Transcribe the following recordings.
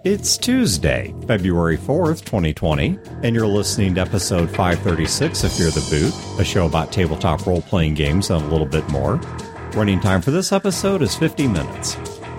It's Tuesday, February 4th, 2020, and you're listening to episode 536 of Fear the Boot, a show about tabletop role-playing games and a little bit more. Running time for this episode is 50 minutes.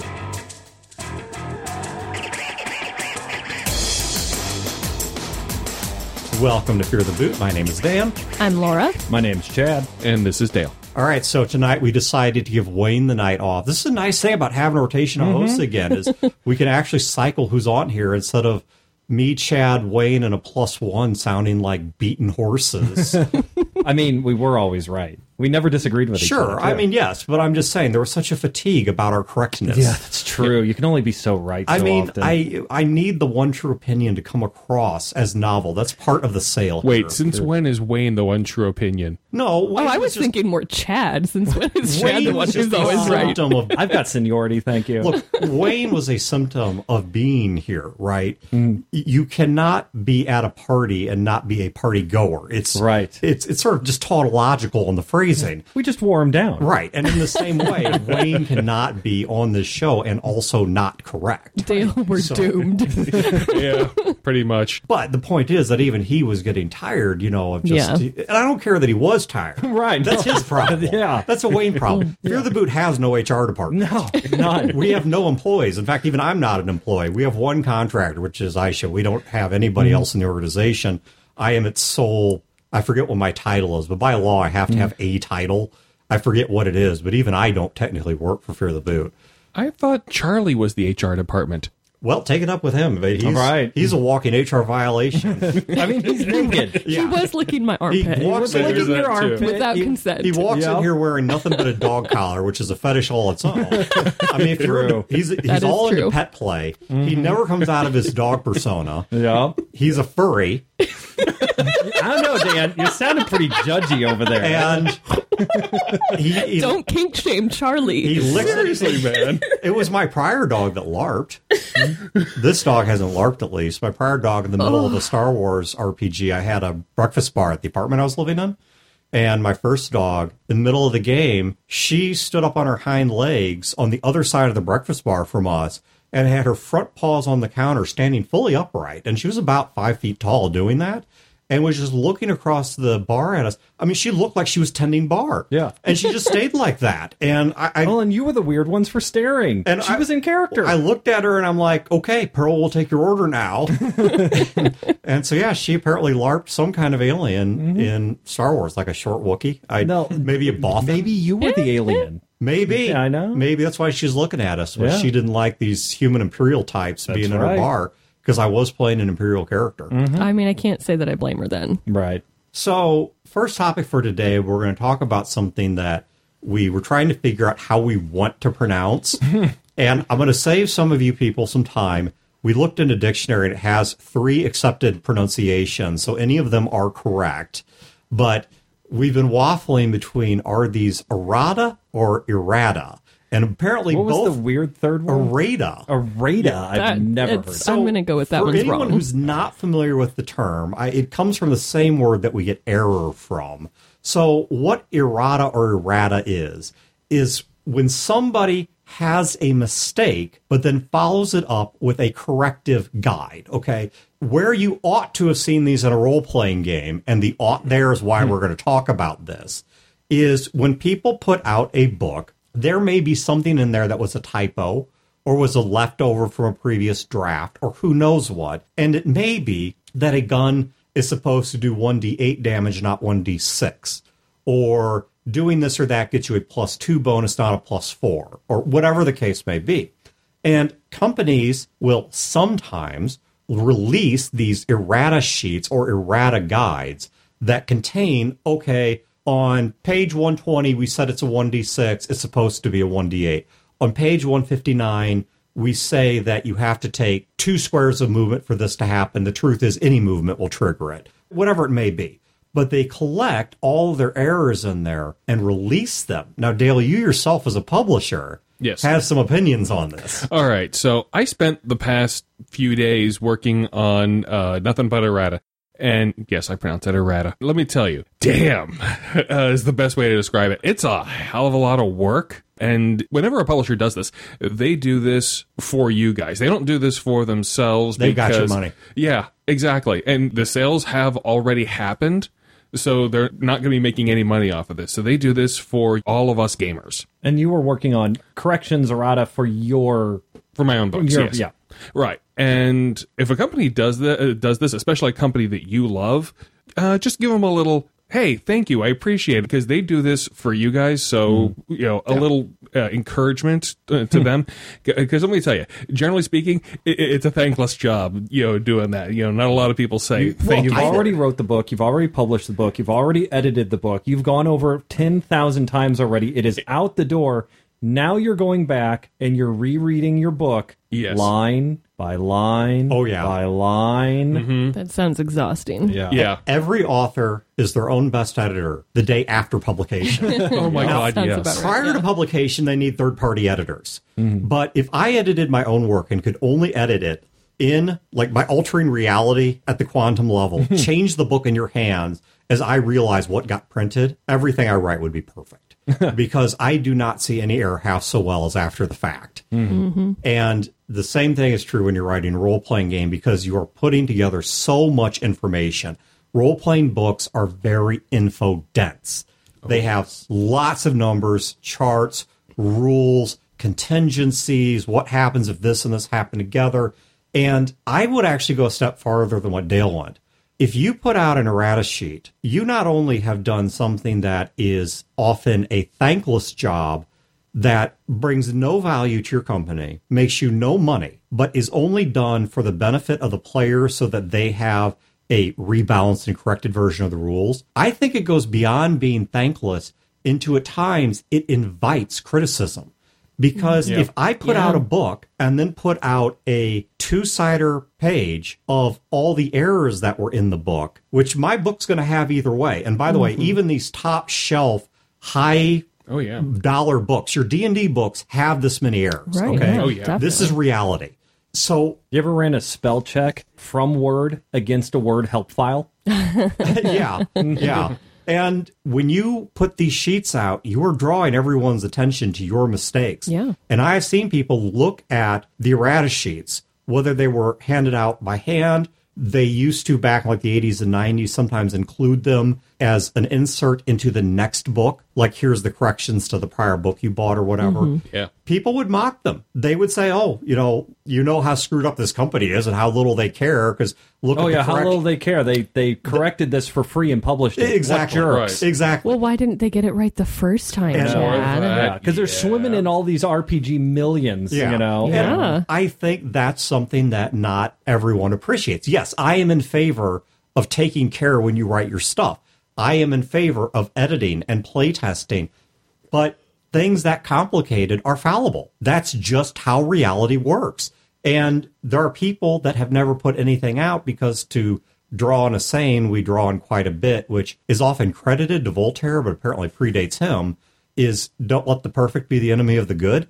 Welcome to Fear the Boot. My name is Dan. I'm Laura. My name's Chad. And this is Dale. All right, so tonight we decided to give Wayne the night off. This is a nice thing about having a rotation of hosts again, is we can actually cycle who's on here instead of me, Chad, Wayne, and a +1 sounding like beaten horses. I mean, we were always right. We never disagreed with each other. Sure, I mean, yes, but I'm just saying there was such a fatigue about our correctness. Yeah, that's true. You can only be so right so often. I need the one true opinion to come across as novel. That's part of the sale. Wait, since when is Wayne the one true opinion? No, Wayne I was thinking more Chad, since when is Chad the one who's always right? I've got seniority, thank you. Look, Wayne was a symptom of being here, right? You cannot be at a party and not be a party goer. It's right. It's sort of just tautological in the phrasing. We just wore him down. Right, and in the same way, Wayne cannot be on this show and also not correct. Dale, we're doomed. Yeah, pretty much. But the point is that even he was getting tired, of just... Yeah. And I don't care that he was tired. Right. That's his problem. Yeah. That's a Wayne problem. Fear the Boot has no HR department. No, none. We have no employees. In fact, even I'm not an employee. We have one contractor, which is Aisha. We don't have anybody else in the organization. I am its sole... I forget what my title is, but by law, I have to have a title. I forget what it is, but even I don't technically work for Fear the Boot. I thought Charlie was the HR department. Well, take it up with him. He's, All right. He's a walking HR violation. I mean, he's naked. He was licking my armpit He walks in, Licking your armpit. without consent. he walks in here wearing nothing but a dog collar, which is a fetish all its own. I mean, if you're, he's all into pet play. He never comes out of his dog persona. Yeah. He's a furry. I don't know, Dan. You sounded pretty judgy over there. And he Don't kink shame Charlie. He licks Seriously, man. It was my prior dog that LARPed. This dog hasn't LARPed, at least. My prior dog, in the middle of the Star Wars RPG, I had a breakfast bar at the apartment I was living in. And my first dog, in the middle of the game, she stood up on her hind legs on the other side of the breakfast bar from us and had her front paws on the counter standing fully upright. And she was about 5 feet tall doing that. And was just looking across the bar at us. I mean, she looked like she was tending bar. Yeah. And she just stayed like that. And and you were the weird ones for staring. And she was in character. I looked at her and I'm like, okay, Pearl will take your order now. and so, yeah, she apparently LARPed some kind of alien in Star Wars, like a short Wookiee. Maybe a Bothan. Maybe you were the alien. Maybe. Yeah, I know. Maybe that's why she's looking at us. But she didn't like these human Imperial types being in her bar. Because I was playing an Imperial character. I mean, I can't say that I blame her then. Right. So, first topic for today, we're going to talk about something that we were trying to figure out how we want to pronounce. And I'm going to save some of you people some time. We looked in a dictionary and it has 3 accepted pronunciations. So any of them are correct. But we've been waffling between, are these errata or errata? And apparently what was both the weird third one? Errata. Errata. I've never heard of. I'm going to go with that one's wrong. For anyone who's not familiar with the term, it comes from the same word that we get error from. So what errata or errata is when somebody has a mistake, but then follows it up with a corrective guide, okay? Where you ought to have seen these in a role-playing game, and the ought there is why we're going to talk about this, is when people put out a book, there may be something in there that was a typo or was a leftover from a previous draft or who knows what. And it may be that a gun is supposed to do 1d8 damage, not 1d6. Or doing this or that gets you a +2 bonus, not a +4. Or whatever the case may be. And companies will sometimes release these errata sheets or errata guides that contain, okay, on page 120, we said it's a 1d6. It's supposed to be a 1d8. On page 159, we say that you have to take 2 squares of movement for this to happen. The truth is any movement will trigger it, whatever it may be. But they collect all of their errors in there and release them. Now, Dale, you yourself as a publisher have some opinions on this. All right. So I spent the past few days working on Nothing But Errata. And yes, I pronounce it errata. Let me tell you, damn is the best way to describe it. It's a hell of a lot of work. And whenever a publisher does this, they do this for you guys. They don't do this for themselves. They've got your money. Yeah, exactly. And the sales have already happened, so they're not going to be making any money off of this. So they do this for all of us gamers. And you were working on corrections errata for my own books, yes. Yeah. Right. And if a company does this, especially a company that you love, just give them a little, hey, thank you, I appreciate it, because they do this for you guys. So, a little encouragement to them. Because let me tell you, generally speaking, it's a thankless job, doing that. Not a lot of people say thank you. You've already wrote the book. You've already published the book. You've already edited the book. You've gone over 10,000 times already. It is out the door. Now you're going back and you're rereading your book line by line by line. Mm-hmm. That sounds exhausting. Yeah. Every author is their own best editor the day after publication. Oh, my God, Sounds yes. about right, Prior to publication, they need third-party editors. But if I edited my own work and could only edit it in, like, by altering reality at the quantum level, change the book in your hands as I realize what got printed, everything I write would be perfect. Because I do not see any error half so well as after the fact. And the same thing is true when you're writing a role-playing game, because you are putting together so much information. Role-playing books are very info-dense. They have lots of numbers, charts, rules, contingencies, what happens if this and this happen together. And I would actually go a step farther than what Dale went. If you put out an errata sheet, you not only have done something that is often a thankless job that brings no value to your company, makes you no money, but is only done for the benefit of the player so that they have a rebalanced and corrected version of the rules. I think it goes beyond being thankless into, at times, it invites criticism. Because if I put out a book and then put out a two-sider page of all the errors that were in the book, which my book's going to have either way. And by the way, even these top shelf, high dollar books, your D&D books have this many errors. Right. Okay. Yeah, definitely. This is reality. So You ever ran a spell check from Word against a Word help file? yeah. And when you put these sheets out, you're drawing everyone's attention to your mistakes. Yeah. And I have seen people look at the errata sheets, whether they were handed out by hand. They used to, back in like the 80s and 90s, sometimes include them as an insert into the next book. Like, here's the corrections to the prior book you bought or whatever. Yeah. People would mock them. They would say, oh, you know how screwed up this company is and how little they care, because look at the how little they care. They corrected this for free and published it. Exactly. What jerks. Right. Exactly. Well, why didn't they get it right the first time, And Chad? Because they're swimming in all these RPG millions, Yeah. Yeah. And I think that's something that not everyone appreciates. Yes, I am in favor of taking care when you write your stuff. I am in favor of editing and playtesting, but things that complicated are fallible. That's just how reality works. And there are people that have never put anything out because, to draw on a saying we draw on quite a bit, which is often credited to Voltaire, but apparently predates him, is don't let the perfect be the enemy of the good.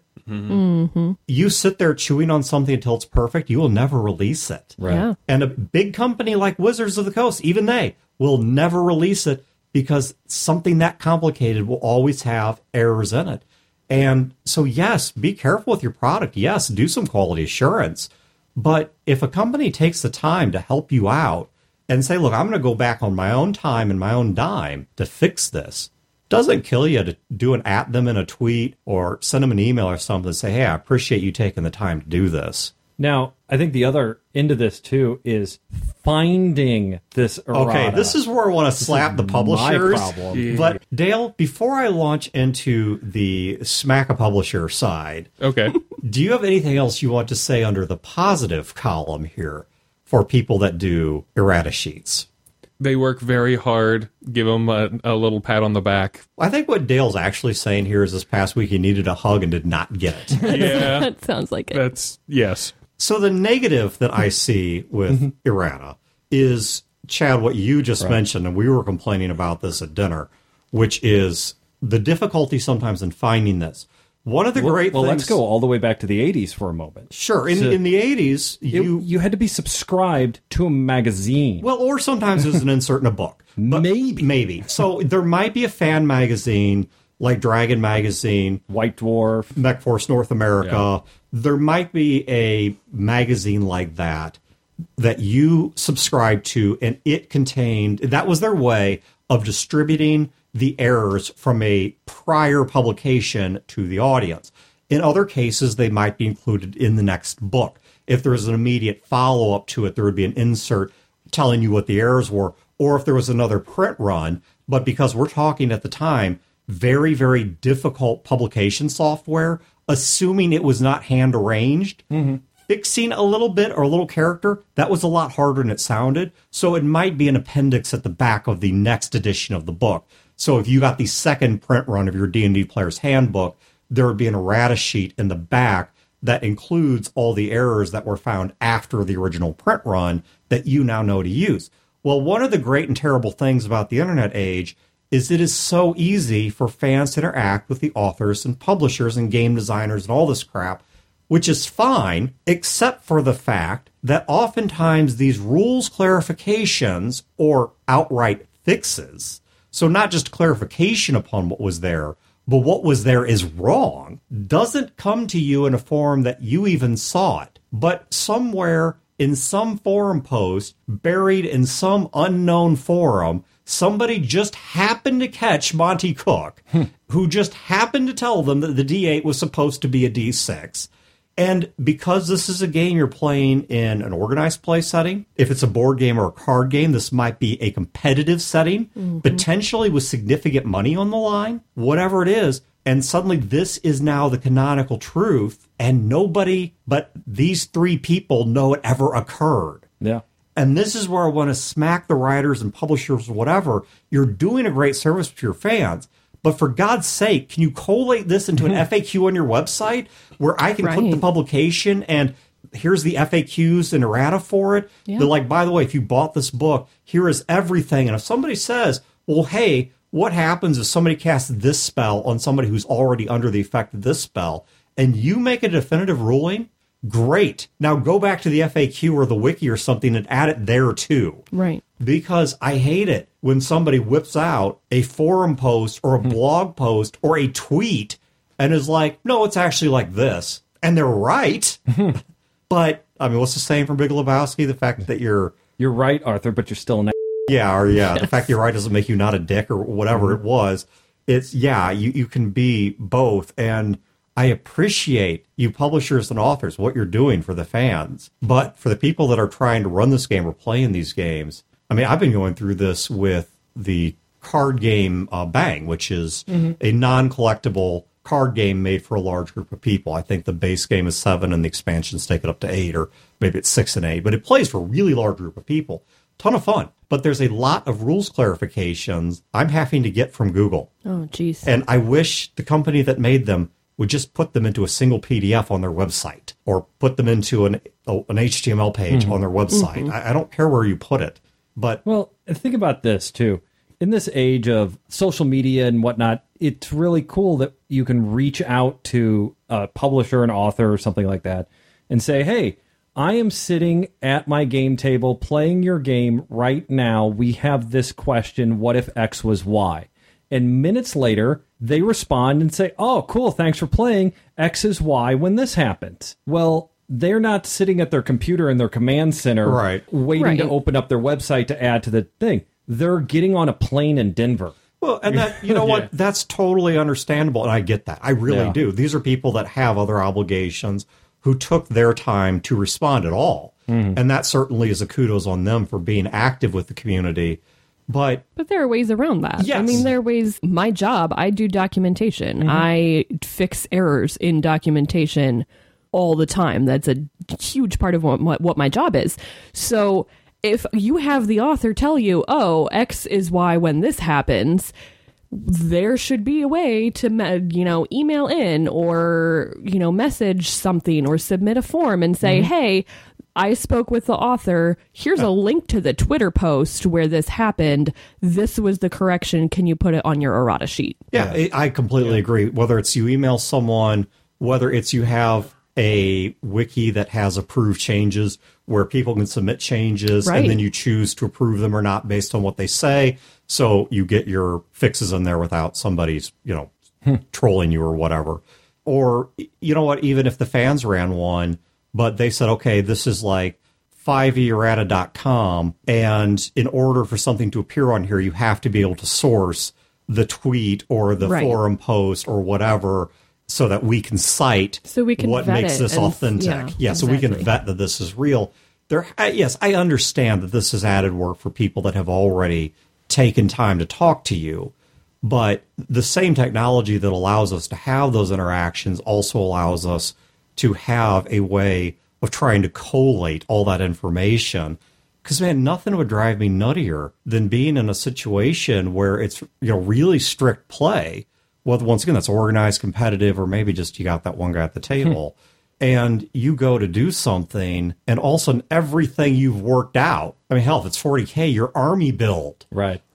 You sit there chewing on something until it's perfect, you will never release it. Right. Yeah. And a big company like Wizards of the Coast, even they will never release it, because something that complicated will always have errors in it. And so, yes, be careful with your product. Yes, do some quality assurance. But if a company takes the time to help you out and say, look, I'm going to go back on my own time and my own dime to fix this, doesn't kill you to do an at them in a tweet or send them an email or something and say, hey, I appreciate you taking the time to do this. Now, I think the other end of this, too, is finding this errata. Okay, this is where I want to slap the publishers. my problem. But, Dale, before I launch into the smack a publisher side, Okay. do you have anything else you want to say under the positive column here for people that do errata sheets? They work very hard. Give them a little pat on the back. I think what Dale's actually saying here is this past week he needed a hug and did not get it. Yeah. That sounds like it. That's, yes. So the negative that I see with errata is, Chad, what you just mentioned, and we were complaining about this at dinner, which is the difficulty sometimes in finding this. One of the great well, things... let's go all the way back to the 80s for a moment. Sure. In the 80s, you had to be subscribed to a magazine. Well, or sometimes there's an insert in a book. Maybe. So there might be a fan magazine like Dragon Magazine, White Dwarf, MechForce North America. Yeah. There might be a magazine like that you subscribed to, and it contained... That was their way of distributing the errors from a prior publication to the audience. In other cases, they might be included in the next book. If there was an immediate follow-up to it, there would be an insert telling you what the errors were, or if there was another print run. But because we're talking at the time, very, very difficult publication software, assuming it was not hand-arranged, fixing a little bit or a little character, that was a lot harder than it sounded. So it might be an appendix at the back of the next edition of the book. So if you got the second print run of your D&D Player's Handbook, there would be an errata sheet in the back that includes all the errors that were found after the original print run that you now know to use. Well, one of the great and terrible things about the internet age is it is so easy for fans to interact with the authors and publishers and game designers and all this crap, which is fine, except for the fact that oftentimes these rules clarifications or outright fixes, so not just clarification upon what was there, but what was there is wrong, doesn't come to you in a form that you even saw it, but somewhere in some forum post, buried in some unknown forum, somebody just happened to catch Monty Cook, who just happened to tell them that the D8 was supposed to be a D6. And because this is a game you're playing in an organized play setting, if it's a board game or a card game, this might be a competitive setting, potentially with significant money on the line, whatever it is. And suddenly this is now the canonical truth, and nobody but these three people know it ever occurred. Yeah. And this is where I want to smack the writers and publishers or whatever. You're doing a great service to your fans. But for God's sake, can you collate this into an FAQ on your website where I can click the publication and here's the FAQs and errata for it? Yeah. They're like, by the way, if you bought this book, here is everything. And if somebody says, well, hey, what happens if somebody casts this spell on somebody who's already under the effect of this spell, and you make a definitive ruling? Great. Now go back to the FAQ or the wiki or something and add it there too. Right. Because I hate it when somebody whips out a forum post or a blog post or a tweet and is like, no, it's actually like this. And they're right. But, I mean, what's the saying from Big Lebowski? The fact that you're right, Arthur, but you're still an yes. The fact that you're right doesn't make you not a dick or whatever it was. It's, you can be both. And I appreciate you publishers and authors, what you're doing for the fans. But for the people that are trying to run this game or play in these games, I mean, I've been going through this with the card game Bang, which is a non-collectible card game made for a large group of people. I think the base game is 7 and the expansions take it up to 8, or maybe it's 6 and 8. But it plays for a really large group of people. Ton of fun. But there's a lot of rules clarifications I'm having to get from Google. Oh, geez. And I wish the company that made them would just put them into a single PDF on their website or put them into an HTML page on their website. I don't care where you put it. But well, think about this, too. In this age of social media and whatnot, it's really cool that you can reach out to a publisher, an author, or something like that, and say, hey, I am sitting at my game table playing your game right now. We have this question, what if X was Y? And minutes later, they respond and say, oh, cool, thanks for playing. X is Y when this happens. Well, they're not sitting at their computer in their command center waiting to open up their website to add to the thing. They're getting on a plane in Denver. Well, and that, you know what, that's totally understandable, and I get that. I really do. These are people that have other obligations who took their time to respond at all. And that certainly is a kudos on them for being active with the community. But there are ways around that. Yes. I mean, there are ways. My job, I do documentation. I fix errors in documentation all the time. That's a huge part of what my job is. So if you have the author tell you, oh, X is Y when this happens, there should be a way to, email in or, message something or submit a form and say, hey, I spoke with the author. Here's a link to the Twitter post where this happened. This was the correction. Can you put it on your errata sheet? Yeah, I completely agree. Whether it's you email someone, whether it's you have a wiki that has approved changes where people can submit changes and then you choose to approve them or not based on what they say. So you get your fixes in there without somebody's, trolling you or whatever. Or, you know what, even if the fans ran one, but they said, okay, this is like 5errata.com, and in order for something to appear on here, you have to be able to source the tweet or the forum post or whatever so that we can cite what makes this authentic. So we can vet that this is real. Yes, I understand that this is added work for people that have already taken time to talk to you, but the same technology that allows us to have those interactions also allows us to have a way of trying to collate all that information. Because, man, nothing would drive me nuttier than being in a situation where it's really strict play. Well, once again, that's organized, competitive, or maybe just you got that one guy at the table. And you go to do something, and all of a sudden everything you've worked out, I mean, hell, if it's 40K, your army build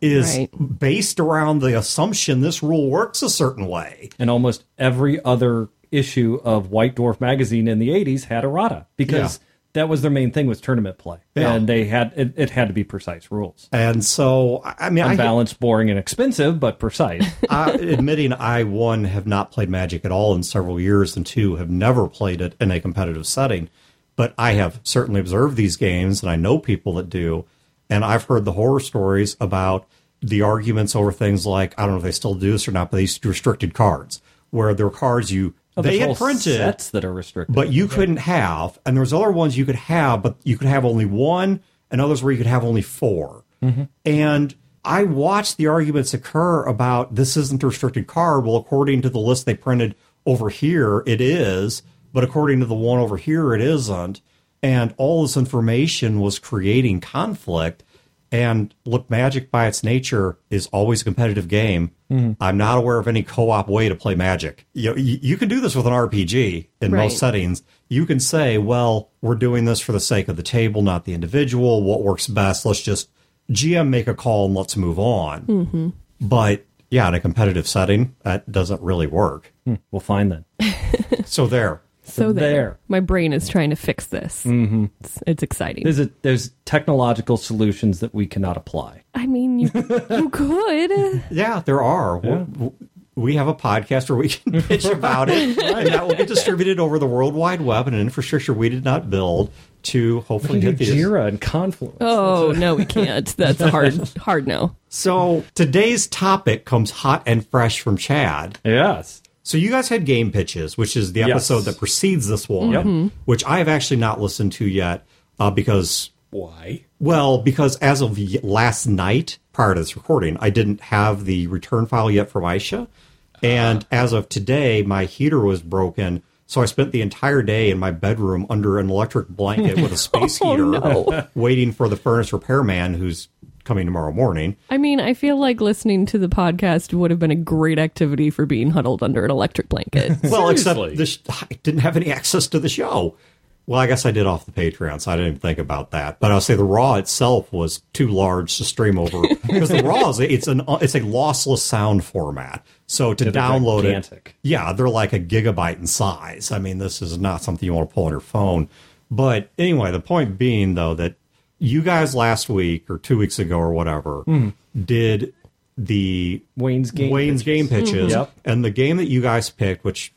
is based around the assumption this rule works a certain way. And almost every other issue of White Dwarf magazine in the 80s had errata because that was their main thing, was tournament play. And they had it had to be precise rules. And so, I mean, unbalanced, boring, and expensive, but precise. Admitting I, one, have not played Magic at all in several years, and two, have never played it in a competitive setting. But I have certainly observed these games, and I know people that do. And I've heard the horror stories about the arguments over things like, I don't know if they still do this or not, but these restricted cards, where there are cards they had printed sets that are restricted, but you couldn't have, and there's other ones you could have, but you could have only one, and others where you could have only 4. And I watched the arguments occur about this isn't a restricted card. Well, according to the list they printed over here, it is, but according to the one over here, it isn't. And all this information was creating conflict. And look, Magic by its nature is always a competitive game. I'm not aware of any co-op way to play Magic. You can do this with an RPG in most settings. You can say, well, we're doing this for the sake of the table, not the individual. What works best? Let's just GM make a call and let's move on. But yeah, in a competitive setting, that doesn't really work. We'll find that. So there. So there. My brain is trying to fix this. It's exciting. There's technological solutions that we cannot apply. I mean, you could. Yeah, there are. Yeah. We have a podcast where we can pitch about it, and that will get distributed over the World Wide Web and an infrastructure we did not build to hopefully get these. Jira and Confluence. Oh, no, we can't. That's a hard no. So today's topic comes hot and fresh from Chad. Yes. So you guys had game pitches, which is the episode that precedes this one, which I have actually not listened to yet because... Why? Well, because as of last night, prior to this recording, I didn't have the return file yet from Aisha. And as of today, my heater was broken, so I spent the entire day in my bedroom under an electric blanket with a space heater waiting for the furnace repairman who's coming tomorrow morning. I mean, I feel like listening to the podcast would have been a great activity for being huddled under an electric blanket. Well, except I didn't have any access to the show. Well, I guess I did off the Patreon, so I didn't even think about that. But I'll say the RAW itself was too large to stream over because the RAW it's a lossless sound format. So to download it, they're like a gigabyte in size. I mean, this is not something you want to pull on your phone. But anyway, the point being though that you guys last week or 2 weeks ago or whatever did the Wayne's game pitches, and the game that you guys picked, which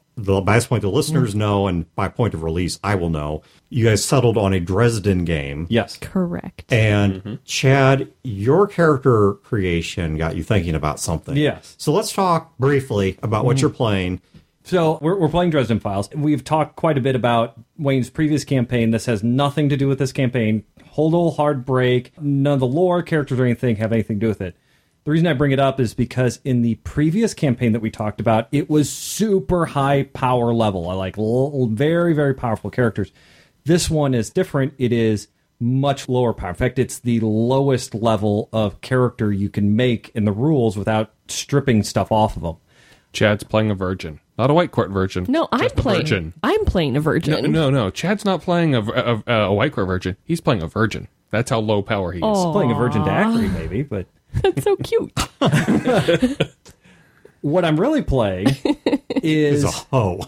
by this point the listeners know, and by point of release I will know, you guys settled on a Dresden game. Yes, correct. And Chad, your character creation got you thinking about something. Yes. So let's talk briefly about what you're playing. So we're playing Dresden Files. We've talked quite a bit about Wayne's previous campaign. This has nothing to do with this campaign. Hold hard break. None of the lore, characters, or anything have anything to do with it. The reason I bring it up is because in the previous campaign that we talked about, it was super high power level. I like very, very powerful characters. This one is different. It is much lower power. In fact, it's the lowest level of character you can make in the rules without stripping stuff off of them. Chad's playing a virgin. not a white court virgin. No, I'm just a playing. virgin. I'm playing a virgin. No. Chad's not playing a white court virgin. He's playing a virgin. That's how low power he is. Oh. Playing a virgin daiquiri, maybe, but That's so cute. what I'm really playing is He's a hoe.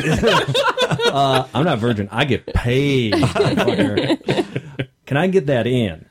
I'm not virgin. I get paid. Can I get that in?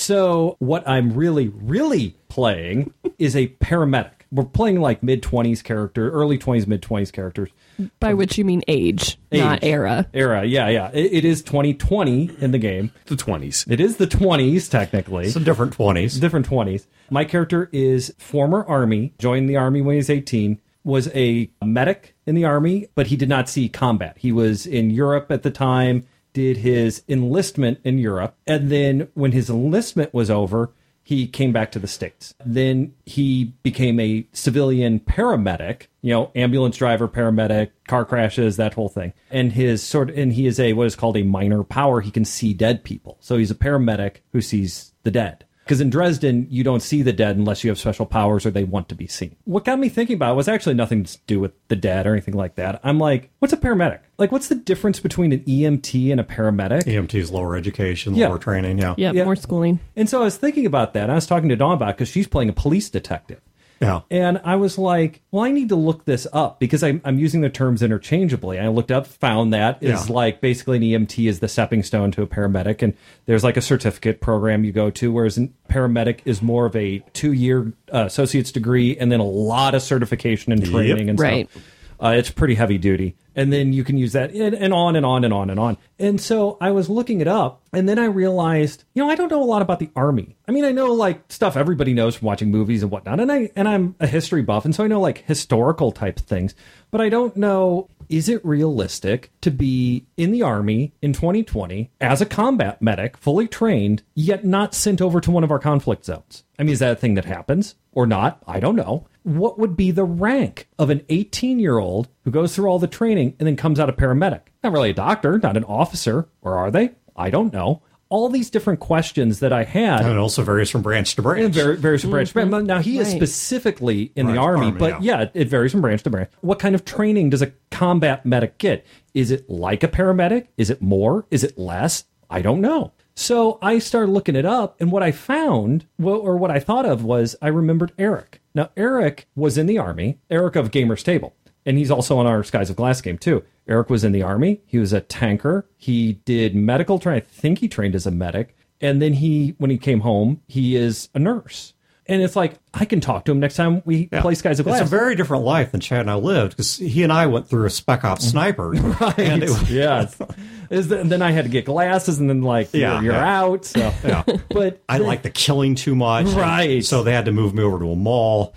So what I'm really playing is a paramedic. We're playing like mid-20s character, early 20s, mid-20s characters. By which you mean age, not era. Era, yeah. It is 2020 in the game. The 20s. It is the 20s, technically. It's a different 20s. Different 20s. My character is former Army, joined the Army when he was 18, was a medic in the Army, but he did not see combat. He was in Europe at the time, did his enlistment in Europe, and then when his enlistment was over, he came back to the States. Then he became a civilian paramedic, ambulance driver, paramedic, car crashes, that whole thing. And he is what is called a minor power. He can see dead people. So he's a paramedic who sees the dead. Because in Dresden, you don't see the dead unless you have special powers or they want to be seen. What got me thinking about it was actually nothing to do with the dead or anything like that. I'm like, what's a paramedic? Like, what's the difference between an EMT and a paramedic? EMT is lower education, Yeah. lower training, yeah. Yeah, more schooling. And so I was thinking about that. I was talking to Dawn about it because she's playing a police detective. Yeah. And I was like, well, I need to look this up because I'm using the terms interchangeably. I looked up, found that is like basically an EMT is the stepping stone to a paramedic. And there's like a certificate program you go to, whereas a paramedic is more of a 2-year associate's degree and then a lot of certification and training and Right. stuff. It's pretty heavy duty. And then you can use that and on and on and on and on. And so I was looking it up, and then I realized, I don't know a lot about the Army. I mean, I know like stuff everybody knows from watching movies and whatnot, and I'm a history buff, and so I know like historical type things, but I don't know, is it realistic to be in the Army in 2020 as a combat medic, fully trained, yet not sent over to one of our conflict zones? I mean, is that a thing that happens or not? I don't know. What would be the rank of an 18-year-old who goes through all the training and then comes out a paramedic? Not really a doctor, not an officer, or are they? I don't know. All these different questions that I had. And it also varies from branch to branch. And varies from branch to branch. Now, he is specifically in the Army, but it varies from branch to branch. What kind of training does a combat medic get? Is it like a paramedic? Is it more? Is it less? I don't know. So I started looking it up, and what I found, or what I thought of was, I remembered Eric. Now, Eric was in the Army, Eric of Gamer's Table, and he's also on our Skies of Glass game, too. Eric was in the Army. He was a tanker. He did medical training. I think he trained as a medic. And then when he came home, he is a nurse. And it's like, I can talk to him next time we play Skies of Glass. It's a very different life than Chad and I lived, because he and I went through a Spec Ops sniper. Right. And it was, yes. And then I had to get glasses, and then you're out. So. yeah. But I like the killing too much. Right. So they had to move me over to a mall.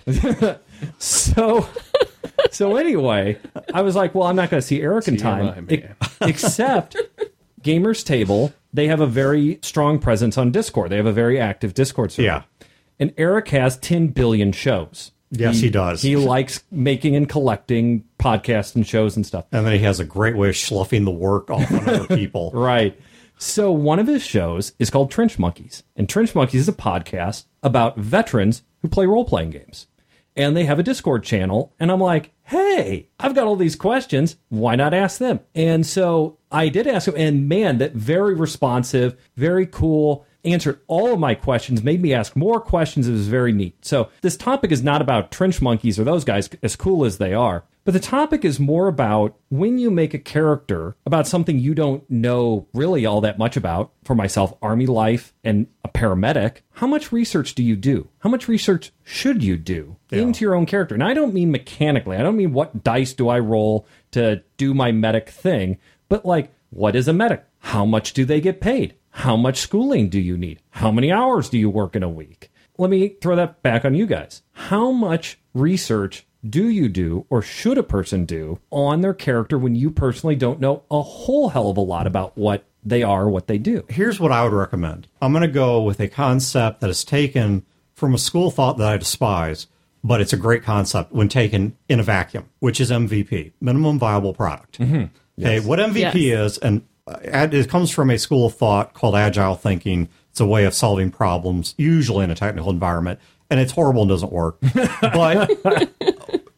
So anyway, I was like, well, I'm not going to see Eric in time. Except Gamer's Table, they have a very strong presence on Discord. They have a very active Discord server. Yeah. And Eric has 10 billion shows. Yes, he does. He likes making and collecting podcasts and shows and stuff. And then he has a great way of sloughing the work off on other people. Right. So one of his shows is called Trench Monkeys. And Trench Monkeys is a podcast about veterans who play role-playing games. And they have a Discord channel. And I'm like, hey, I've got all these questions. Why not ask them? And so I did ask him. And man, that very responsive, very cool, answered all of my questions, made me ask more questions. It was very neat. So this topic is not about Trench Monkeys or those guys, as cool as they are. But the topic is more about when you make a character about something you don't know really all that much about. For myself, Army life and a paramedic, how much research do you do? How much research should you do into your own character? And I don't mean mechanically. I don't mean what dice do I roll to do my medic thing. But like, what is a medic? How much do they get paid? How much schooling do you need? How many hours do you work in a week? Let me throw that back on you guys. How much research do you do, or should a person do, on their character when you personally don't know a whole hell of a lot about what they are, what they do? Here's what I would recommend. I'm going to go with a concept that is taken from a school of thought that I despise, but it's a great concept when taken in a vacuum, which is MVP, minimum viable product. Mm-hmm. Okay, what MVP is, and it comes from a school of thought called agile thinking. It's a way of solving problems, usually in a technical environment, and it's horrible and doesn't work. But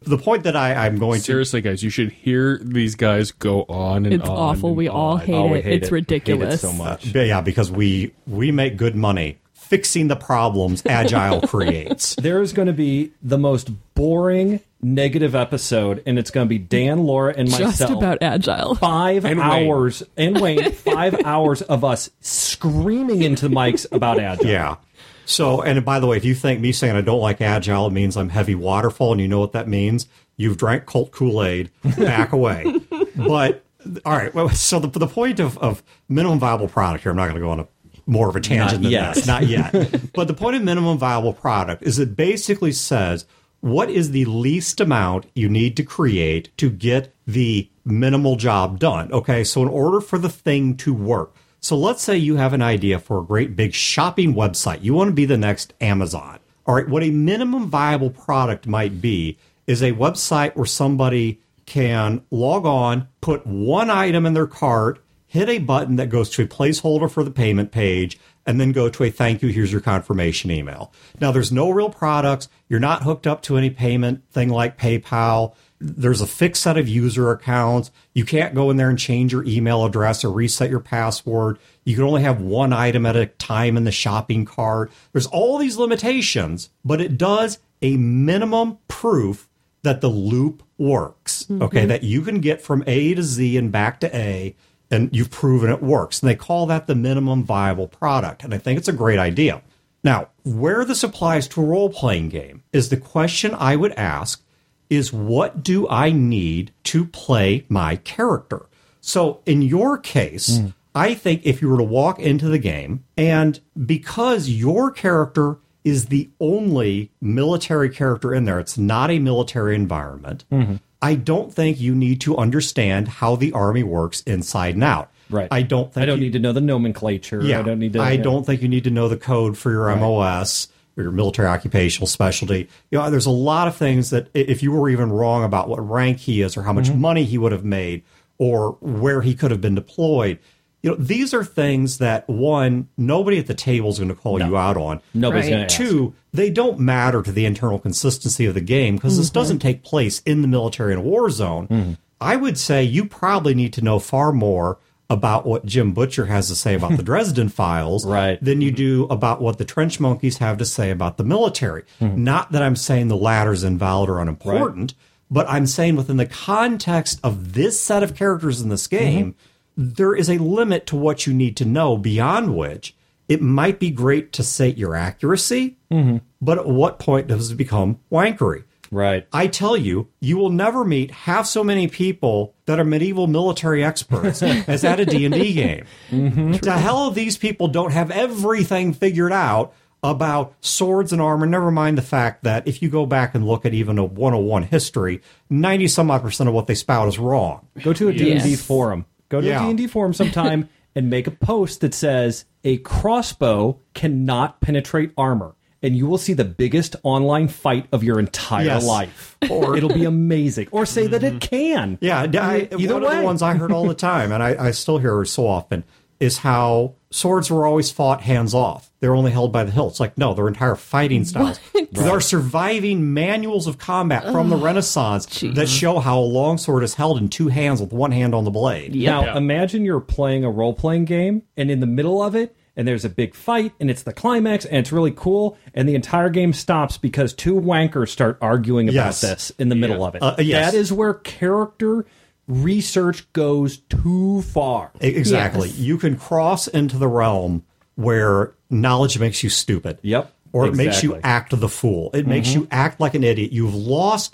the point that I'm going Seriously, guys, you should hear these guys go on and It's on. awful. and We all on. hate Oh, we it. hate It's it. ridiculous. Hate it so much. yeah, because we make good money fixing the problems Agile creates. There's going to be the most boring negative episode, and it's going to be Dan, Laura, and myself. Just about Agile. 5 And Wayne. hours, and Wayne, 5 hours of us screaming into the mics about Agile. Yeah. So, and by the way, if you think me saying I don't like Agile means I'm heavy waterfall, and you know what that means, you've drank Colt Kool-Aid, back away. But, all right, well, so the point of minimum viable product here, I'm not going to go on more of a tangent than yet. this. Not yet. But the point of minimum viable product is it basically says, what is the least amount you need to create to get the minimal job done? Okay, so in order for the thing to work, so let's say you have an idea for a great big shopping website. You want to be the next Amazon. All right, what a minimum viable product might be is a website where somebody can log on, put one item in their cart, hit a button that goes to a placeholder for the payment page, and then go to a thank you, here's your confirmation email. Now, there's no real products. You're not hooked up to any payment thing like PayPal. There's a fixed set of user accounts. You can't go in there and change your email address or reset your password. You can only have one item at a time in the shopping cart. There's all these limitations, but it does a minimum proof that the loop works, okay, that you can get from A to Z and back to A, and you've proven it works. And they call that the minimum viable product. And I think it's a great idea. Now, where this applies to a role-playing game is the question I would ask is, what do I need to play my character? So in your case, I think if you were to walk into the game, and because your character is the only military character in there, it's not a military environment, I don't think you need to understand how the army works inside and out. Right. I don't need to know the nomenclature. Yeah, I don't need to. I don't think you need to know the code for your MOS or your military occupational specialty. You know, there's a lot of things that if you were even wrong about what rank he is or how much money he would have made or where he could have been deployed, you know, these are things that, one, nobody at the table is going to call you out on. Nobody's Right. going to ask. Two, they don't matter to the internal consistency of the game because this doesn't take place in the military in a war zone. I would say you probably need to know far more about what Jim Butcher has to say about the Dresden Files Right. than you do about what the Trench Monkeys have to say about the military. Not that I'm saying the latter is invalid or unimportant, but I'm saying within the context of this set of characters in this game, there is a limit to what you need to know, beyond which it might be great to state your accuracy, but at what point does it become wankery? Right. I tell you, you will never meet half so many people that are medieval military experts as at a D&D game. The hell of these people don't have everything figured out about swords and armor, never mind the fact that if you go back and look at even a 101 history, 90-some-odd% of what they spout is wrong. Go to a D&D Yes. forum. Go to Yeah. a D&D forum sometime and make a post that says, a crossbow cannot penetrate armor. And you will see the biggest online fight of your entire Yes. life. Or it'll be amazing. Or say that it can. Yeah, Either one of way. the ones I heard all the time, and I still hear so often, is how swords were always fought hands off. They're only held by the hilts. Like, no, their entire fighting styles. There are surviving manuals of combat from the Renaissance that show how a longsword is held in two hands with one hand on the blade. Now, imagine you're playing a role-playing game, and in the middle of it, and there's a big fight, and it's the climax, and it's really cool, and the entire game stops because two wankers start arguing about Yes. this in the middle of it. Yes. That is where character research goes too far. Exactly. Yes. You can cross into the realm where knowledge makes you stupid. Yep, Or it makes you exactly. act the fool. It makes you act like an idiot. You have lost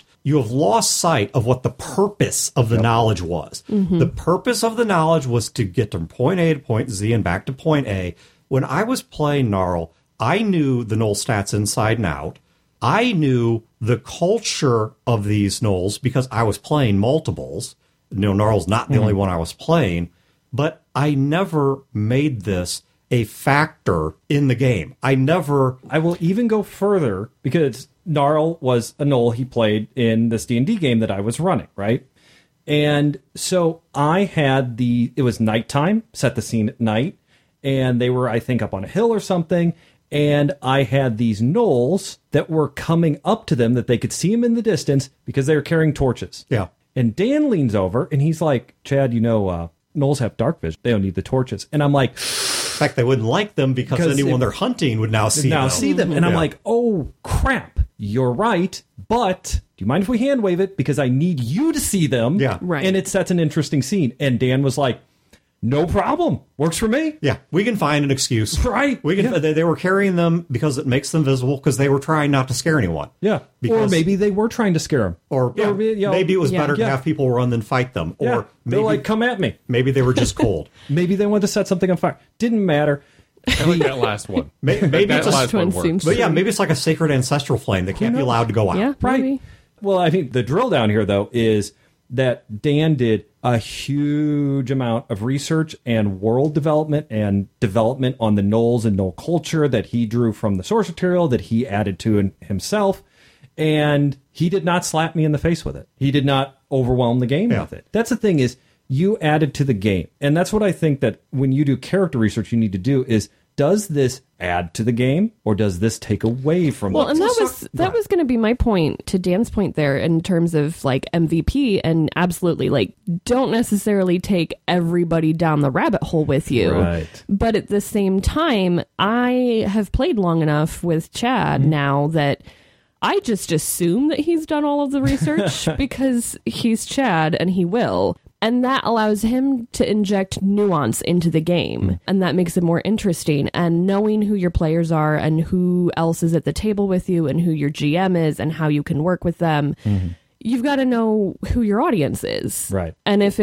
sight of what the purpose of the knowledge was. The purpose of the knowledge was to get from point A to point Z and back to point A. When I was playing Gnarl, I knew the Gnoll stats inside and out. I knew the culture of these Gnolls because I was playing multiples. You know, Gnarl's not the only one I was playing, but I never made this a factor in the game. I will even go further because Gnarl was a Gnoll he played in this D&D game that I was running, right? And so I had it was nighttime, set the scene at night, and they were, I think, up on a hill or something, And I had these gnolls that were coming up to them that they could see them in the distance because they were carrying torches. Yeah. And Dan leans over and he's like, Chad, gnolls have dark vision. They don't need the torches. And I'm like, In fact, they wouldn't like them because anyone they're hunting would now see them. And I'm like, oh, crap. You're right. But do you mind if we hand wave it? Because I need you to see them. Yeah. Right. And it sets an interesting scene. And Dan was like, no problem. Works for me. Yeah, we can find an excuse. Right. We can. Yeah. They were carrying them because it makes them visible because they were trying not to scare anyone. Yeah. Because, or maybe they were trying to scare him. Maybe it was better to Yeah. have people run than fight them. Yeah. Or They're maybe, like, come at me. maybe they were just cold. Maybe they wanted to set something on fire. Didn't matter. I like that last one. Maybe that it's last one seems- works. But yeah, maybe it's like a sacred ancestral flame that can't be allowed to go out. Yeah, Right. maybe. Well, I think the drill down here, though, is that Dan did a huge amount of research and world development and development on the gnolls and gnoll culture that he drew from the source material that he added to himself. And he did not slap me in the face with it. He did not overwhelm the game with it. That's the thing is you added to the game. And that's what I think that when you do character research, you need to do is, does this add to the game or does this take away from Well, it? and that was going to be my point to Dan's point there in terms of like MVP, and absolutely like don't necessarily take everybody down the rabbit hole with you. Right. But at the same time, I have played long enough with Chad now that I just assume that he's done all of the research because he's Chad and he will. And that allows him to inject nuance into the game. And that makes it more interesting. And knowing who your players are and who else is at the table with you and who your GM is and how you can work with them, you've got to know who your audience is. Right. And if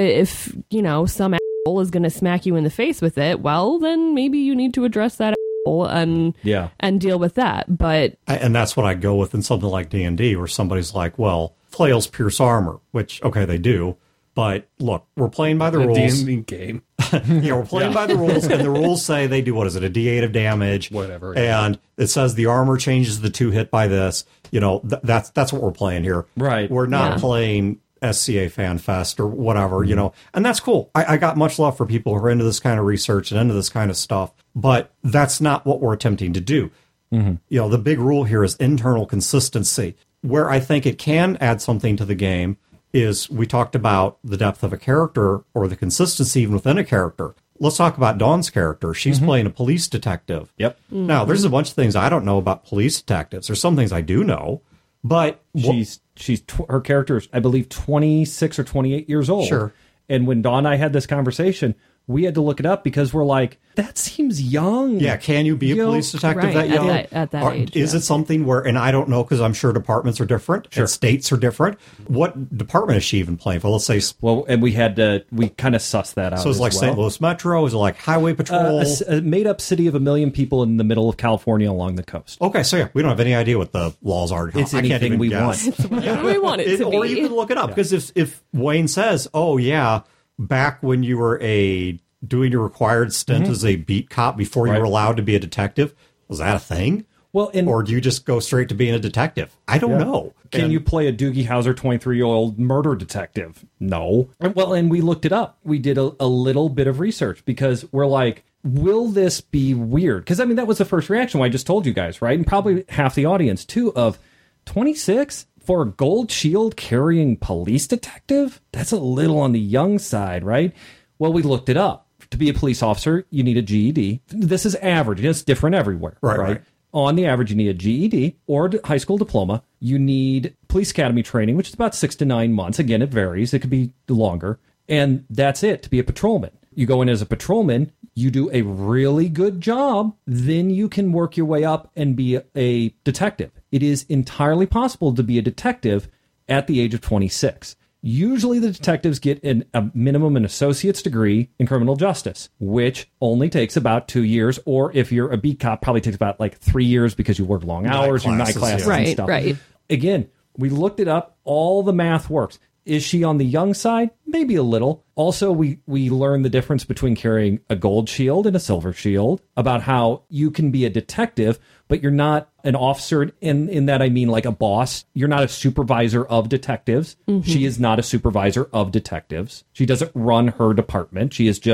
some asshole is going to smack you in the face with it, well, then maybe you need to address that asshole and deal with that. But And that's what I go with in something like D&D, where somebody's like, well, flails pierce armor, which, okay, they do. But look, we're playing by the rules. D&D game. We're playing by the rules, and the rules say they do, what is it, a D8 of damage? Whatever. And it says the armor changes the 2 hit by this. That's what we're playing here. Right. We're not playing SCA Fan Fest or whatever, and that's cool. I got much love for people who are into this kind of research and into this kind of stuff, but that's not what we're attempting to do. The big rule here is internal consistency. Where I think it can add something to the game is we talked about the depth of a character or the consistency even within a character. Let's talk about Dawn's character. She's playing a police detective. Yep. Now, there's a bunch of things I don't know about police detectives. There's some things I do know, but her character is, I believe, 26 or 28 years old. Sure. And when Dawn and I had this conversation, we had to look it up because we're like, that seems young. Yeah, can you be a police detective right, that young? at that age, Is it something where, and I don't know because I'm sure departments are different, and states are different. What department is she even playing for? Let's say. Well, and we kind of sussed that out. So it's like St. Louis Metro? Is it like Highway Patrol? A made-up city of 1 million people in the middle of California along the coast. Okay, so yeah, we don't have any idea what the laws are. It's I can't anything even we guess. want. whatever we want it to be. Or you can look it up because if Wayne says, "Oh yeah, back when you were doing your required stint as a beat cop before you were allowed to be a detective," was that a thing? Well, or do you just go straight to being a detective? I don't know. Can you play a Doogie Howser 23-year-old murder detective? No. Well, and we looked it up. We did a little bit of research because we're like, will this be weird? Because, I mean, that was the first reaction I just told you guys, right? And probably half the audience, too, of 26 for a gold shield carrying police detective? That's a little on the young side, right? Well, we looked it up. To be a police officer, you need a GED. This is average. It's different everywhere, right? On the average, you need a GED or a high school diploma. You need police academy training, which is about 6 to 9 months. Again, it varies. It could be longer. And that's it to be a patrolman. You go in as a patrolman, you do a really good job, then you can work your way up and be a detective. It is entirely possible to be a detective at the age of 26. Usually the detectives get a minimum an associate's degree in criminal justice, which only takes about 2 years, or if you're a beat cop, probably takes about 3 years because you work long hours and night classes and stuff. Right. Again, we looked it up. All the math works. Is she on the young side? Maybe a little. Also, we learned the difference between carrying a gold shield and a silver shield, about how you can be a detective, but you're not an officer. In that I mean like a boss. You're not a supervisor of detectives. Mm-hmm. She is not a supervisor of detectives. She doesn't run her department. She is just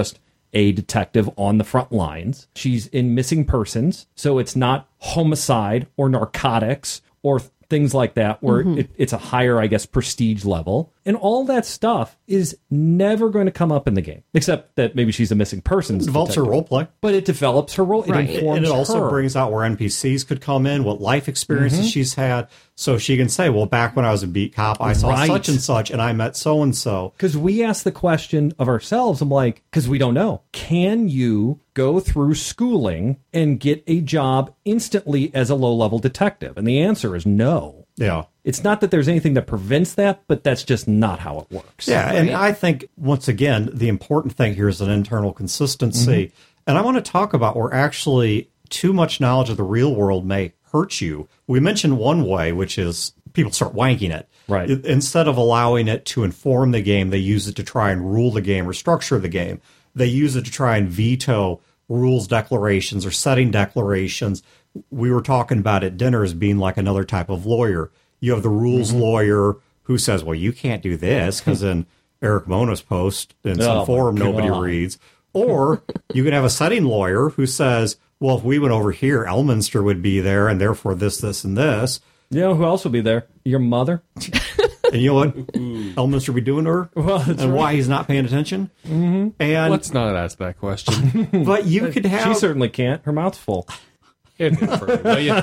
a detective on the front lines. She's in missing persons, so it's not homicide or narcotics or things like that, where it's a higher, I guess, prestige level. And all that stuff is never going to come up in the game, except that maybe she's a missing persons. It develops her role play. But it develops her role. Right. It informs And it also her. brings out where NPCs could come in, what life experiences she's had. So she can say, well, back when I was a beat cop, I saw Right. such and such, and I met so-and-so. Because we ask the question of ourselves, I'm like, because we don't know. Can you go through schooling and get a job instantly as a low-level detective? And the answer is no. Yeah. It's not that there's anything that prevents that, but that's just not how it works. Yeah, and I think, once again, the important thing here is an internal consistency. And I want to talk about where actually too much knowledge of the real world may hurt you. We mentioned one way, which is people start wanking it. Right. Instead of allowing it to inform the game, they use it to try and rule the game or structure the game. They use it to try and veto rules declarations or setting declarations. We were talking about at dinner as being like another type of lawyer. You have the rules lawyer who says, well, you can't do this because in Eric Mona's post in some Oh, forum my nobody God. reads. Or you can have a setting lawyer who says, well, if we went over here, Elminster would be there, and therefore this, this, and this. You know who else will be there? Your mother? And you know what Elminster would be doing to her? Well, that's and right. why he's not paying attention? And Let's not ask that question. But you could have... She certainly can't. Her mouth's full. Will you?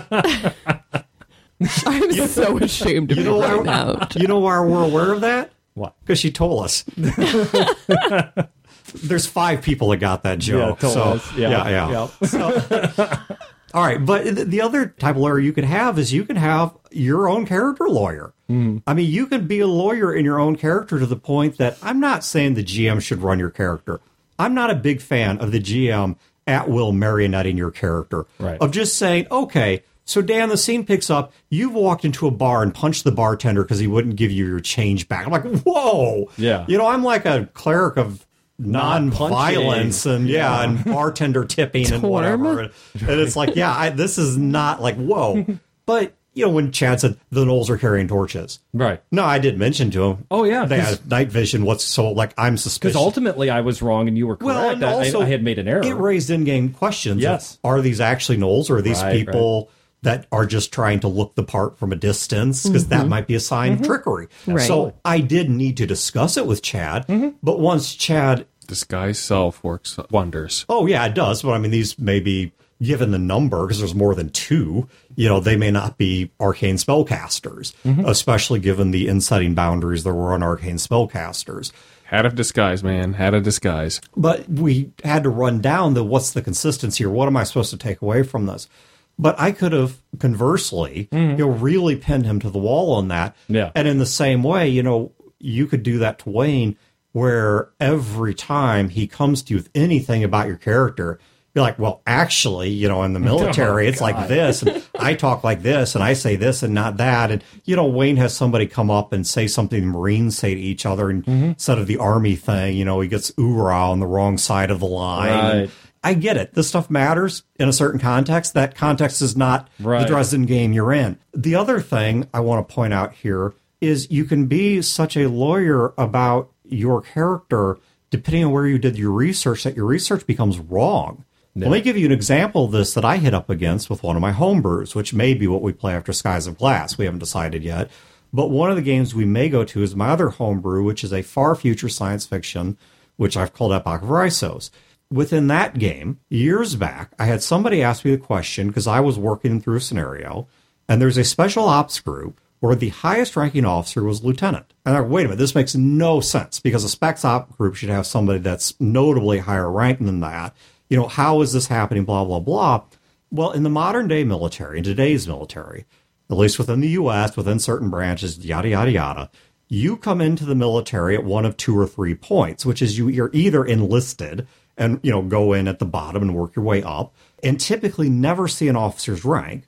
I'm so ashamed of you right now. You know why we're aware of that? What? Because she told us. There's 5 people that got that joke. told so, us. Yeah. All right, but the other type of lawyer you could have is you can have your own character lawyer. I mean, you can be a lawyer in your own character to the point that I'm not saying the GM should run your character. I'm not a big fan of the GM at will marionetting your character. Right. Of just saying, okay, so Dan, the scene picks up, you've walked into a bar and punched the bartender because he wouldn't give you your change back. I'm like, whoa. Yeah. You know, I'm like a cleric of non-violence and and bartender tipping and whatever. And it's like, this is not like, whoa. But, you know, when Chad said the Knolls are carrying torches. Right. No, I did mention to him. Oh, yeah. They had night vision. I'm suspicious. Because ultimately I was wrong and you were correct. Well, and also, I had made an error. It raised in-game questions. Yes. Are these actually Knolls, or are these Right, people that are just trying to look the part from a distance? Because that might be a sign of trickery. Right. So I did need to discuss it with Chad. But once Chad... Disguise self works wonders. Oh, yeah, it does. But I mean, these may be, given the number, because there's more than 2, you know, they may not be arcane spellcasters, especially given the insetting boundaries there were on arcane spellcasters. Hat of disguise, man. Hat of disguise. But we had to run down what's the consistency, or what am I supposed to take away from this? But I could have, conversely, you know, really pinned him to the wall on that. Yeah. And in the same way, you know, you could do that to Wayne, where every time he comes to you with anything about your character, you're like, well, actually, you know, in the military, it's like this, and I talk like this, and I say this and not that. And, you know, Wayne has somebody come up and say something the Marines say to each other, and instead of the Army thing, you know, he gets oorah on the wrong side of the line. Right. I get it. This stuff matters in a certain context. That context is not the Dresden game you're in. The other thing I want to point out here is you can be such a lawyer about your character, depending on where you did your research, that your research becomes wrong. Let me give you an example of this that I hit up against with one of my homebrews, which may be what we play after Skies of Glass. We haven't decided yet. But one of the games we may go to is my other homebrew, which is a far future science fiction, which I've called Epoch of Rhisos. Within that game, years back, I had somebody ask me the question, because I was working through a scenario, and there's a special ops group where the highest ranking officer was lieutenant. And I'm like, wait a minute, this makes no sense, because a specs op group should have somebody that's notably higher ranked than that. You know, how is this happening, blah, blah, blah. Well, in the modern day military, in today's military, at least within the U.S., within certain branches, yada, yada, yada, you come into the military at one of 2 or 3 points, which is you're either enlisted and, you know, go in at the bottom and work your way up, and typically never see an officer's rank,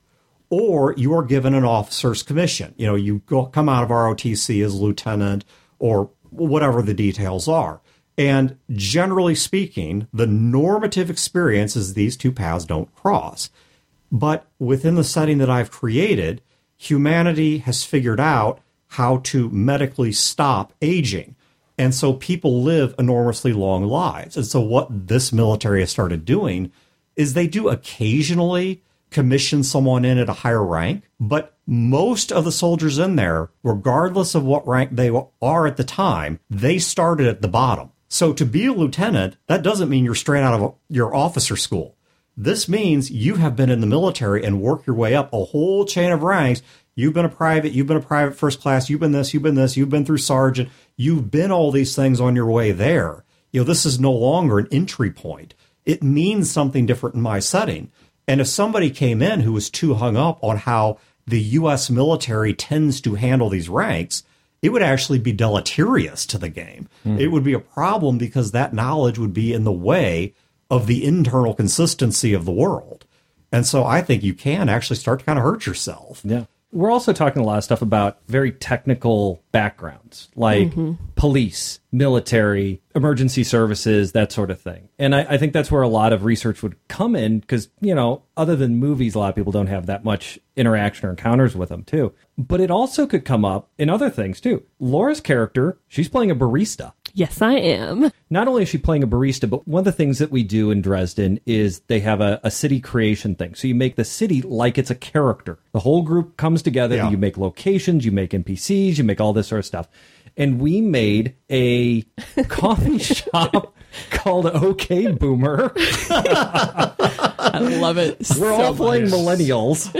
or you are given an officer's commission. You know, you come out of ROTC as lieutenant or whatever the details are. And generally speaking, the normative experience is these 2 paths don't cross. But within the setting that I've created, humanity has figured out how to medically stop aging. And so people live enormously long lives. And so what this military has started doing is they do occasionally commission someone in at a higher rank, but most of the soldiers in there, regardless of what rank they are at the time, they started at the bottom. So to be a lieutenant, that doesn't mean you're straight out of your officer school. This means you have been in the military and worked your way up a whole chain of ranks. You've been a private first class, you've been this, you've been through sergeant, you've been all these things on your way there. This is no longer an entry point. It means something different in my setting. And if somebody came in who was too hung up on how the U.S. military tends to handle these ranks, it would actually be deleterious to the game. It would be a problem because that knowledge would be in the way of the internal consistency of the world. And so I think you can actually start to kind of hurt yourself. Yeah. We're also talking a lot of stuff about very technical backgrounds, like police, military, emergency services, that sort of thing. And I think that's where a lot of research would come in because, other than movies, a lot of people don't have that much interaction or encounters with them, too. But it also could come up in other things, too. Laura's character, she's playing a barista. Yes, I am. Not only is she playing a barista, but one of the things that we do in Dresden is they have a city creation thing. So you make the city like it's a character. The whole group comes together. Yeah. You make locations, you make NPCs, you make all this sort of stuff. And we made a coffee shop called OK Boomer. I love it. We're all playing millennials.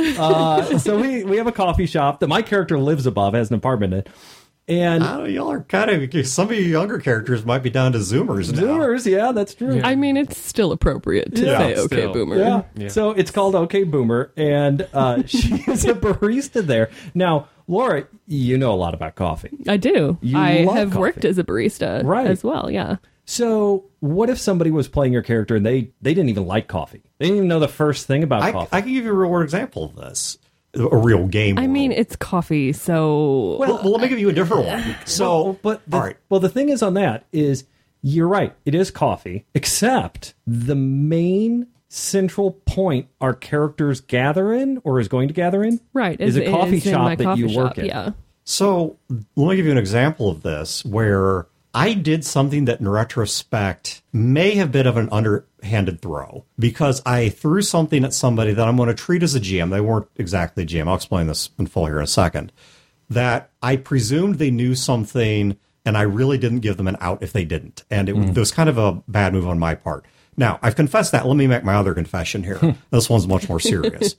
So we have a coffee shop that my character lives above, has an apartment in. And y'all are kind of, some of your younger characters might be down to Zoomers now. Zoomers, yeah, that's true. Yeah. I mean, it's still appropriate to say OK Boomer. Yeah. So it's called OK Boomer, and she is a barista there. Now, Laura, you know a lot about coffee. I do. I have coffee. Worked as a barista as well, yeah. So what if somebody was playing your character and they didn't even like coffee? They didn't even know the first thing about coffee. I can give you a real world example of this. A real game. I mean, it's coffee, so... Well, let me give you a different one. So, all right. Well, the thing is on that is, you're right, it is coffee, except the main central point our characters gather in, or is going to gather in, right, is a coffee shop that you work in. Yeah. So, let me give you an example of this, where I did something that in retrospect may have been of an underhanded throw, because I threw something at somebody that I'm going to treat as a GM. They weren't exactly a GM. I'll explain this in full here in a second. That I presumed they knew something, and I really didn't give them an out if they didn't. And it was kind of a bad move on my part. Now, I've confessed that. Let me make my other confession here. This one's much more serious.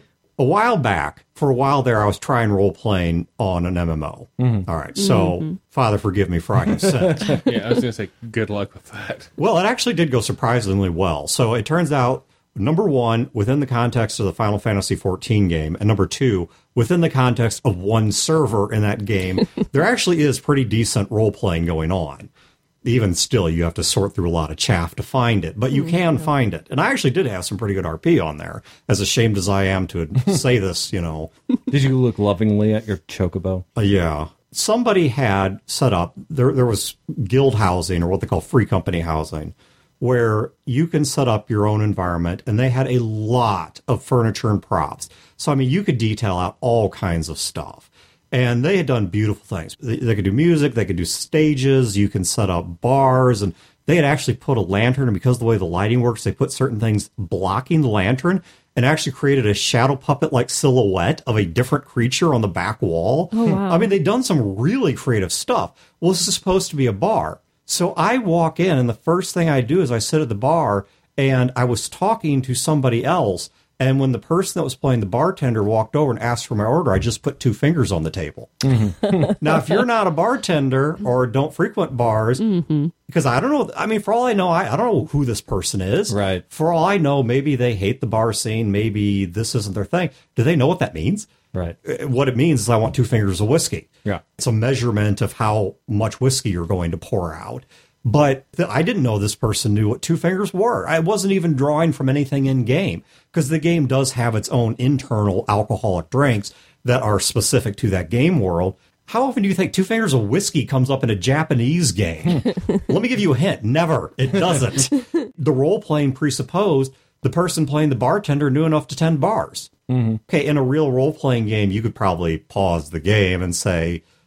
A while back, for a while there, I was trying role-playing on an MMO. All right, so Father, forgive me for I have sinned. Yeah, I was going to say, good luck with that. Well, it actually did go surprisingly well. So it turns out, number one, within the context of the Final Fantasy XIV game, and number two, within the context of one server in that game, there actually is pretty decent role-playing going on. Even still, you have to sort through a lot of chaff to find it, but you can find it. And I actually did have some pretty good RP on there, as ashamed as I am to say this, Did you look lovingly at your chocobo? Yeah. Somebody had set up, there was guild housing, or what they call free company housing, where you can set up your own environment, and they had a lot of furniture and props. So, I mean, you could detail out all kinds of stuff. And they had done beautiful things. They could do music, they could do stages, you can set up bars, and they had actually put a lantern, and because of the way the lighting works, they put certain things blocking the lantern and actually created a shadow puppet-like silhouette of a different creature on the back wall. Oh, wow. I mean, they'd done some really creative stuff. Well, this is supposed to be a bar. So I walk in, and the first thing I do is I sit at the bar, and I was talking to somebody else. And when the person that was playing the bartender walked over and asked for my order, I just put two fingers on the table. Now, if you're not a bartender or don't frequent bars, because I don't know, I mean, for all I know, I don't know who this person is. Right. For all I know, maybe they hate the bar scene. Maybe this isn't their thing. Do they know what that means? Right. What it means is I want 2 fingers of whiskey. Yeah. It's a measurement of how much whiskey you're going to pour out. But I didn't know this person knew what 2 fingers were. I wasn't even drawing from anything in game, because the game does have its own internal alcoholic drinks that are specific to that game world. How often do you think 2 fingers of whiskey comes up in a Japanese game? Let me give you a hint. Never. It doesn't. The role-playing presupposed the person playing the bartender knew enough to tend bars. Okay, in a real role-playing game, you could probably pause the game and say,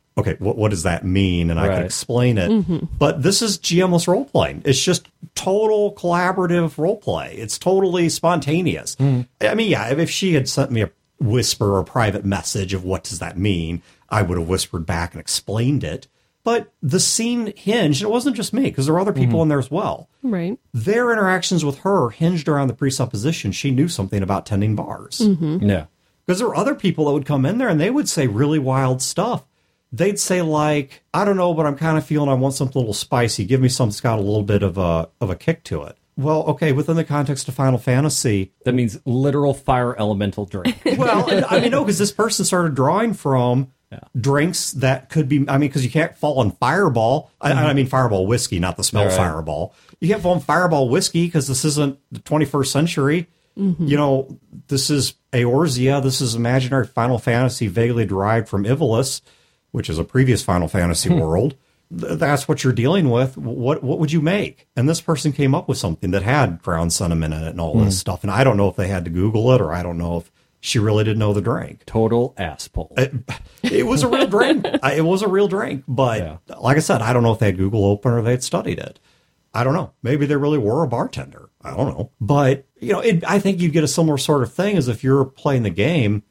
okay, what does that mean? And I Right. can explain it. But this is GM-less role playing. It's just total collaborative role play. It's totally spontaneous. I mean, yeah, if she had sent me a whisper or private message of what does that mean, I would have whispered back and explained it. But the scene hinged, and it wasn't just me, because there were other people in there as well. Right. Their interactions with her hinged around the presupposition she knew something about tending bars. Yeah. Because there were other people that would come in there and they would say really wild stuff. They'd say like, I don't know, but I'm kind of feeling I want something a little spicy. Give me something that's got a little bit of a kick to it. Well, okay, within the context of Final Fantasy. That means literal fire elemental drink. Well, I mean, no, because this person started drawing from drinks that could be, I mean, because you can't fall on Fireball. I mean, Fireball whiskey, not the smell Right. Fireball. You can't fall on Fireball whiskey because this isn't the 21st century. You know, this is Eorzea. This is imaginary Final Fantasy vaguely derived from Ivalice, which is a previous Final Fantasy world. That's what you're dealing with. What would you make? And this person came up with something that had Crown Sentiment in it and all this stuff. And I don't know if they had to Google it or I don't know if she really didn't know the drink. Total ass pull. It was a real drink. It was a real drink. But like I said, I don't know if they had Google open or they had studied it. I don't know. Maybe they really were a bartender. I don't know. But, you know, I think you'd get a similar sort of thing as if you're playing the game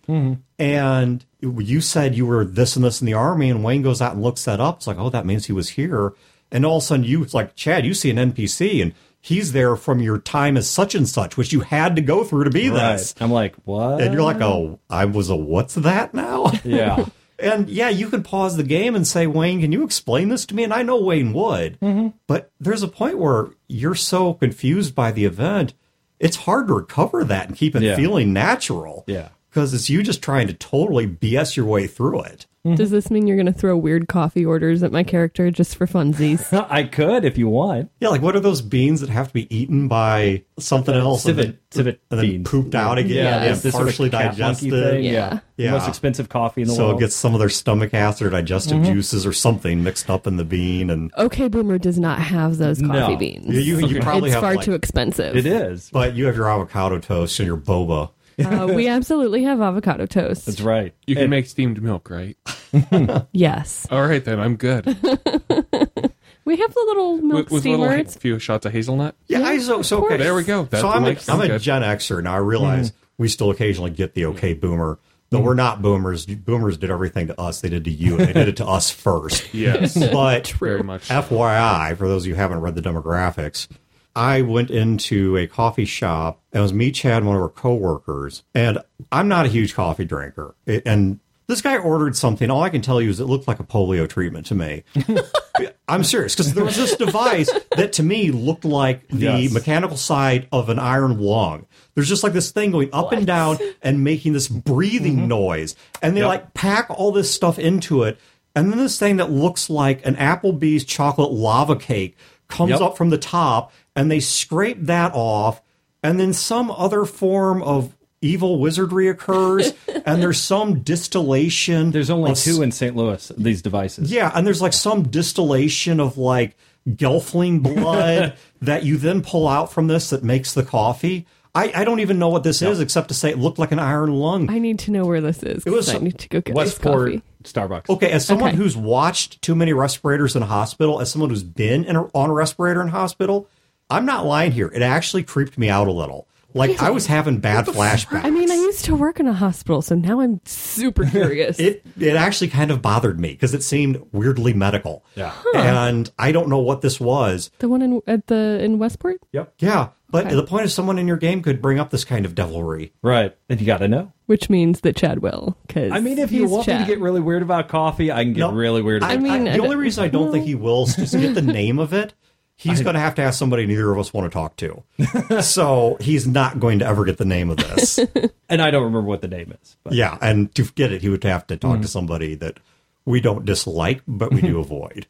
and you said you were this and this in the army and Wayne goes out and looks that up. It's like, oh, that means he was here. And all of a sudden it's like, Chad, you see an NPC and he's there from your time as such and such, which you had to go through to be this. I'm like, what? And you're like, oh, I was a what's that now? Yeah. And yeah, you can pause the game and say, Wayne, can you explain this to me? And I know Wayne would, but there's a point where you're so confused by the event, it's hard to recover that and keep it feeling natural. Yeah. Because it's you just trying to totally BS your way through it. Does this mean you're going to throw weird coffee orders at my character just for funsies? I could if you want. Yeah, like what are those beans that have to be eaten by something else civet and then beans. pooped out again Yeah, and it's this sort of partially cat monkey digested? thing. Yeah. Yeah. Most expensive coffee in the So world. it gets some of their stomach acid or digestive juices or something mixed up in the bean. And OK Boomer does not have those coffee No. beans. you probably it's have far like, too expensive. It is. but you have your avocado toast and your boba. We absolutely have avocado toast. That's right. You can make steamed milk, right? Yes. All right, then I'm good. We have the little milk With a steamer. little few shots of hazelnut. Yeah, so okay. There we go. That's So I'm Mike's a good. Gen Xer now. I realize we still occasionally get the okay boomer, but we're not boomers. Boomers did everything to us. They did to you. And they did it to us first. Yes, But very much. FYI, for those of you who haven't read the demographics, I went into a coffee shop. And it was me, Chad, and one of our coworkers. And I'm not a huge coffee drinker. And this guy ordered something. All I can tell you is it looked like a polio treatment to me. I'm serious, because there was this device that to me looked like the mechanical side of an iron lung. There's just like this thing going up and down and making this breathing noise. And they like pack all this stuff into it. And then this thing that looks like an Applebee's chocolate lava cake comes up from the top, and they scrape that off, and then some other form of evil wizardry occurs, and there's some distillation. There's only of 2 in St. Louis, these devices. Yeah, and there's like some distillation of like Gelfling blood that you then pull out from this that makes the coffee. I don't even know what this is except to say it looked like an iron lung. I need to know where this is. It was 'cause I need to go get Westport this coffee. Starbucks. Okay, as someone Okay. who's watched too many respirators in a hospital, as someone who's been on a respirator in a hospital, I'm not lying here. It actually creeped me out a little. Like, I was having bad flashbacks. I mean, I used to work in a hospital, so now I'm super curious. It actually kind of bothered me because it seemed weirdly medical. Yeah. And I don't know what this was. The one in Westport? Yep. Yeah, but Okay. the point is someone in your game could bring up this kind of devilry. Right. And you got to know. Which means that Chad will. Cause I mean, if you he's want me Chad. to get really weird about coffee, I can get No, really weird about the only reason I don't think he will is just get the name of it. He's going to have to ask somebody neither of us want to talk to. So he's not going to ever get the name of this. And I don't remember what the name is. But. Yeah, and to get it, he would have to talk to somebody that we don't dislike, but we do avoid.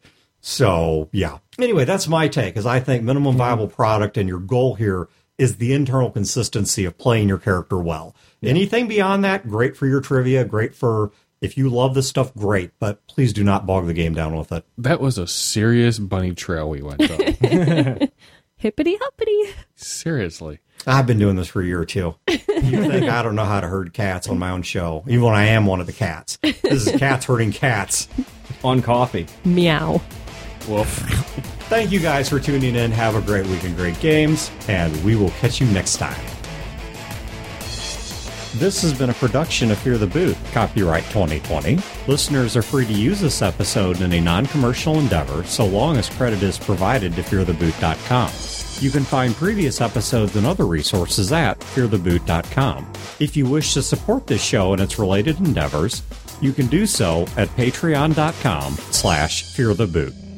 So, yeah. Anyway, that's my take, is I think minimum viable product and your goal here is the internal consistency of playing your character well. Anything beyond that, great for your trivia, great for... If you love this stuff, great, but please do not bog the game down with it. That was a serious bunny trail we went on. Hippity hoppity. Seriously. I've been doing this for a year or two. You think I don't know how to herd cats on my own show, even when I am one of the cats. This is cats herding cats. on coffee. Meow. Woof. Thank you guys for tuning in. Have a great week and great games, and we will catch you next time. This has been a production of Fear the Boot, copyright 2020. Listeners are free to use this episode in a non-commercial endeavor so long as credit is provided to feartheboot.com. You can find previous episodes and other resources at feartheboot.com. If you wish to support this show and its related endeavors, you can do so at patreon.com/feartheboot.